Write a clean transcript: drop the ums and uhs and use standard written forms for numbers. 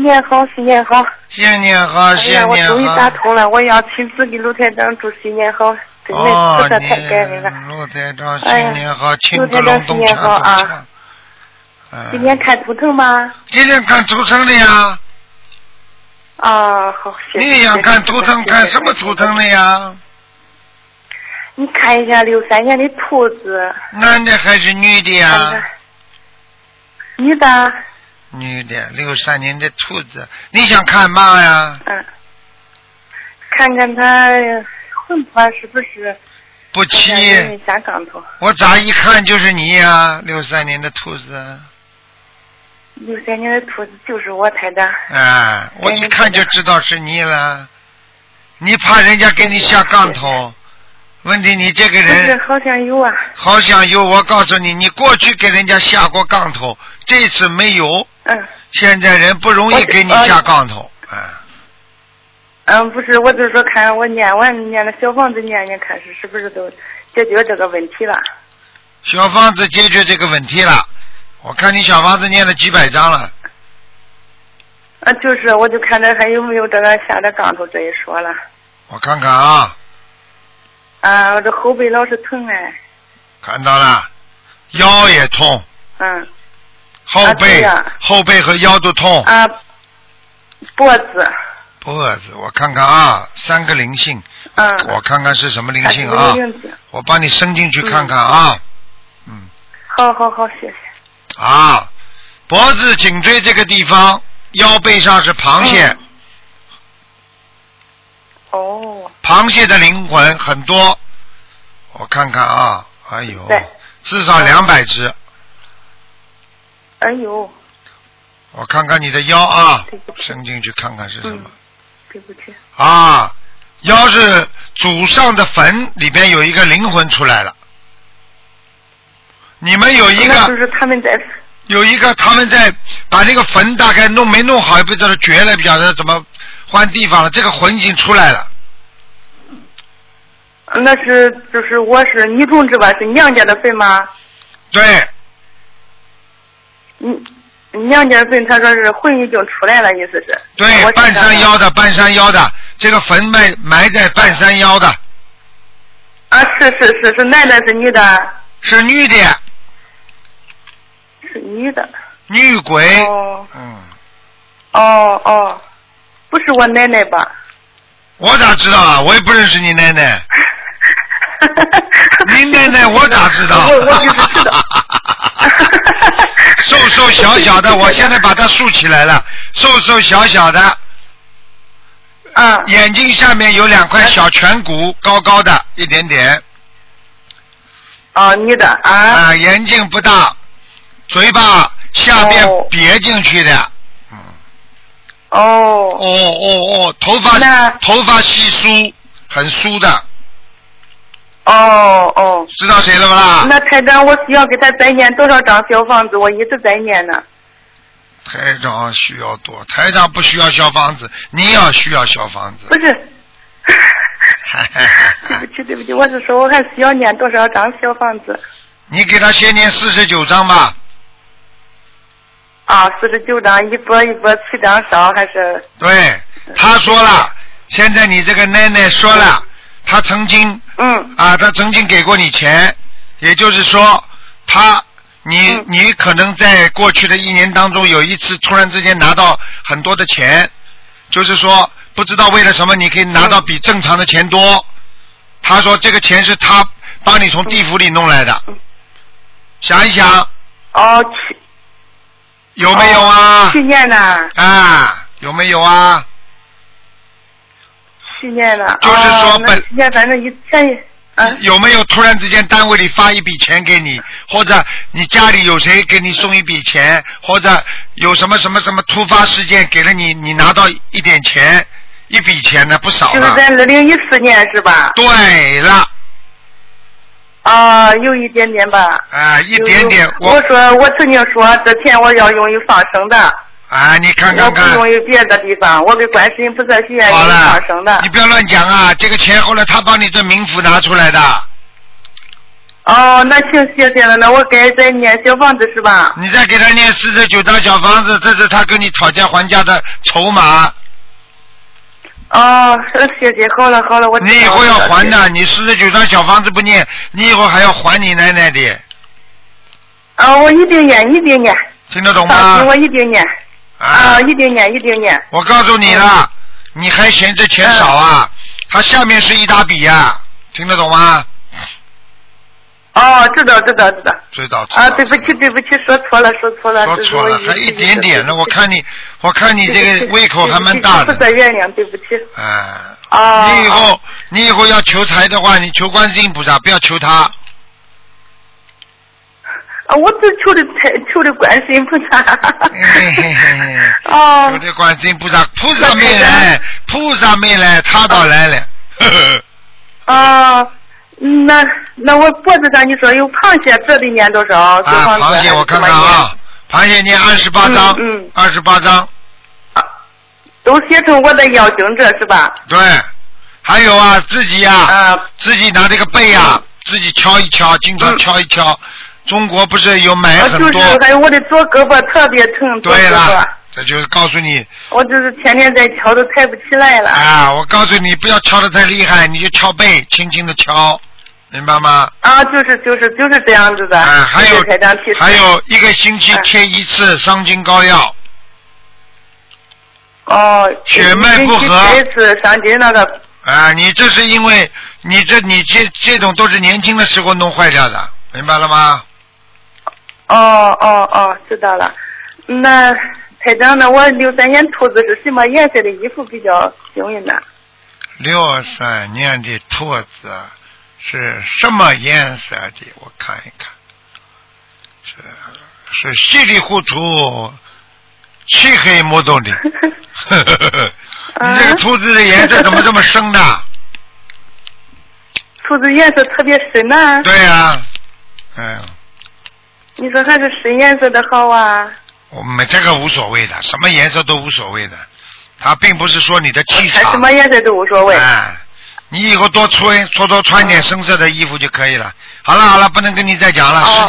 年好，新年好！ 新年好，新年好！ 我终于打通了，我要亲自给卢台长祝新年好，真的实在太感恩了。 卢台长新年好，庆祝隆咚锵咚锵。 今天看图腾吗？ 今天看图腾的呀。 啊，好，谢谢。 你想看图腾，看什么图腾的呀？ 你看一下63年的兔子。 男的还是女的呀？ 女的。 女的，63年的兔子，你想看嘛呀？ 看看他魂魄是不是不齐。 下杠头。 我咋一看就是你呀，63年的兔子。 63年的兔子就是我台长。 我一看就知道是你了。你怕人家给你下杠头？问题你这个人。 是好像有啊。 好像有，我告诉你，你过去给人家下过杠头，这次没有。现在人不容易给你下杠头。 不是，我就是说看我念了小房子念，看是不是都解决这个问题了。 小房子解决这个问题了，我看你小房子念了几百张了。 就是，我就看着还有没有这个下的杠头这一说了。 我看看啊。 我这后背老是疼哎。 看到了，腰也痛。后背和腰都痛。 脖子， 我看看啊，3个灵性。我看看是什么灵性啊？我帮你伸进去看看啊。 好，谢谢。 脖子、颈椎这个地方，腰背上是螃蟹。螃蟹的灵魂很多，我看看啊，哎呦，至少200只。 哎呦！ 我看看你的腰啊，伸进去看看是什么。 对不起。 腰是祖上的坟里边有一个灵魂出来了。你们有一个。 就是他们在。 有一个他们在把那个坟大概没弄好，也不知道掘了，不晓得怎么换地方了。这个魂已经出来了。 那是就是我是女同志吧？是娘家的坟吗？ 对。 娘家坟，他说是魂已经出来了，意思是。 对，半山腰的，这个坟埋在半山腰的。 是男的是女的？ 是女的。 是女的。 女鬼。 不是我奶奶吧？ 我咋知道啊？我也不认识你奶奶。你奶奶我咋知道？ 我就是知道。 瘦小的，我现在把它竖起来了，瘦小的。眼睛下面有2块小颧骨，高高的一点点。 女的眼睛不大，嘴巴下边瘪进去的。头发稀疏，很疏的。知道谁了不啦？ 那台长，我需要给他再念多少张小房子？我一直在念呢。 台长需要多，台长不需要小房子，你要需要小房子。 不是。对不起，我是说我还需要念多少张小房子？ 你给他先念49张吧。 49张，一波7张烧还是？ 对，他说了，现在你这个奶奶说了，他曾经他曾经给过你钱，也就是说你可能在过去的1年当中有一次突然之间拿到很多的钱，就是说不知道为了什么你可以拿到比正常的钱多。他说这个钱是他帮你从地府里弄来的。想一想。有没有啊？ 去年的。 有没有啊？ 去年的。 就是说去年反正有没有突然之间单位里发一笔钱给你，或者你家里有谁给你送一笔钱，或者有什么突发事件给了你，你拿到一点钱，一笔钱呢，不少了。 就是在2014年是吧？ 对了。 有一点点吧。 一点点。 我曾经说这钱我要用于放生的。 你看看。 我不用于别的地方，我给观世音菩萨许愿用于放生的。 你不要乱讲啊！这个钱后来他帮你的冥府拿出来的。 哦，那行，谢谢了，那我该再念小房子是吧？ 你再给他念49张小房子，这是他跟你讨价还价的筹码。 哦，谢谢，好了，我知道了。 你以后要还的，你49张小房子不念，你以后还要还你奶奶的。 我一定念。 听得懂吗？ 放心，我一定念。一定念。 我告诉你了，你还嫌这钱少啊？它下面是一大笔呀，听得懂吗？ 知道。对不起，说错了。 还一点点呢。我看你这个胃口还蛮大的。 不再原谅，对不起。 你以后要求财的话，你求观世音菩萨，不要求他。 我只求的观世音菩萨。 求的观世音菩萨，菩萨没来，他倒来了。 那我脖子上你说有螃蟹，这得念多少？ 螃蟹我看看啊，螃蟹念28章，28章。 都写成我的要经者是吧？ 对，还有自己自己拿这个背自己敲一敲，经常敲一敲。中国不是有买很多？ 就是，还有我的左胳膊特别疼。 对了，这就是告诉你。 我就是天天在敲，都抬不起来了。 我告诉你，不要敲得太厉害，你就敲背，轻轻的敲，明白吗？ 就是这样子的。 还有1个星期贴一次伤筋膏药。血脉不和。 贴一次伤筋那个。 你这是因为你这种都是年轻的时候弄坏掉的，明白了吗？ 知道了。那台长呢？我63年兔子是什么颜色的衣服比较幸运呢 ？63年的兔子是什么颜色的？我看一看，是稀里糊涂、漆黑摸懂的。你这个兔子的颜色怎么这么深呢？ 兔子颜色特别深呢。 对呀， 你说还是深颜色的好啊？ 我们这个无所谓的，什么颜色都无所谓的，它并不是说你的气场。 什么颜色都无所谓。 你以后多穿点深色的衣服就可以了。好了，不能跟你再讲了。